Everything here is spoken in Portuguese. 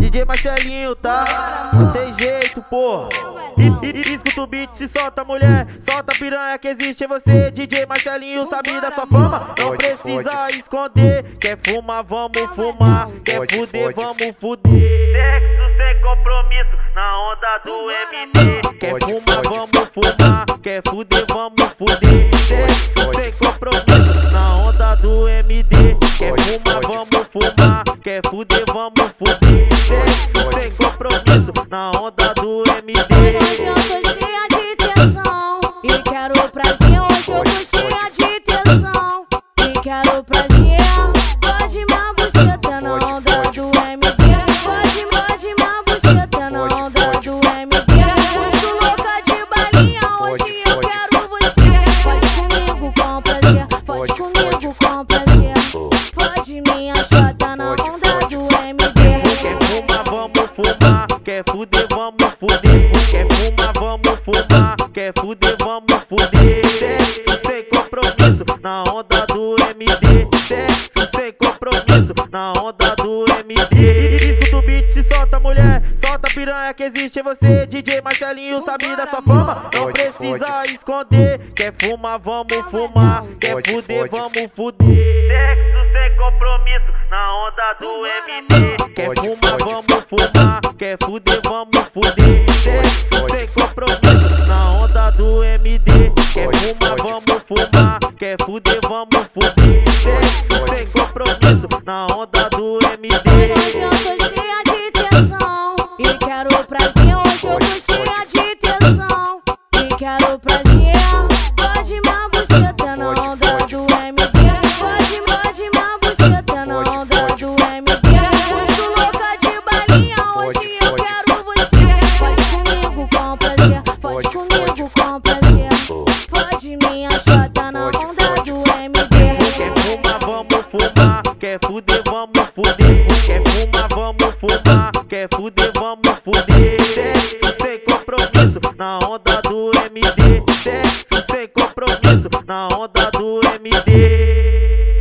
DJ Marcelinho, tá? Não tem jeito, porra. Escuta o beat, se solta mulher, solta a piranha que existe em você. DJ Marcelinho sabe da sua fama, não precisa esconder. Quer fumar, vamos fumar. Quer fuder, vamos fuder. Sexo sem compromisso na onda do MD. Quer fumar, vamos fumar. Quer fuder, vamos fuder. Sexo sem compromisso na onda do MD. Quer fumar, vamos fumar. Quer fuder, vamos fuder. Sexo sem compromisso na onda do MD. Hoje eu tô cheia de tesão e quero prazer. Hoje eu tô cheia de tesão e quero prazer. Pode minha buceta na onda do MD. Pode minha buceta na onda do MD. Muito louca de balinha, hoje eu quero você. Pode comigo com prazer, pode comigo com prazer. Pode minha chota na onda do MD. Quer fumar, vamos fumar. Quer fuder, vamos fuder. Quer fumar, vamos fumar. Quer fuder, vamos fuder. Sexo sem compromisso na onda do MD. Sexo sem compromisso na onda do MD. Escuta o beat, se solta mulher, solta a piranha que existe em você. DJ Marcelinho sabe da sua fama, não precisa esconder. Quer fumar, vamos fumar. Quer fuder, vamos fuder. Sexo sem compromisso na onda do MD. Quer fumar, vamos fumar. Quer fuder, vamos fuder. Sexo sem compromisso na onda do MD. Quer fumar, vamos fumar. Quer fuder, vamos fuder. Sexo sem compromisso na onda do MD. Hoje eu tô cheia de tesão e quero prazer. Hoje eu tô cheia de tesão e quero prazer. Pode minha buceta na onda do MD. Pode minha buceta na onda do MD. Muito louca de balinha, hoje eu quero você. Pode comigo com prazer, pode comigo com prazer. Pode minha chota na onda do MD. Quer fumar, vamos fumar. Quer fuder, vamos fuder. Quer fumar, vamos fumar. Quer fuder, vamos fuder. Sexo sem compromisso na onda do MD. Sexo sem compromisso na onda do MD.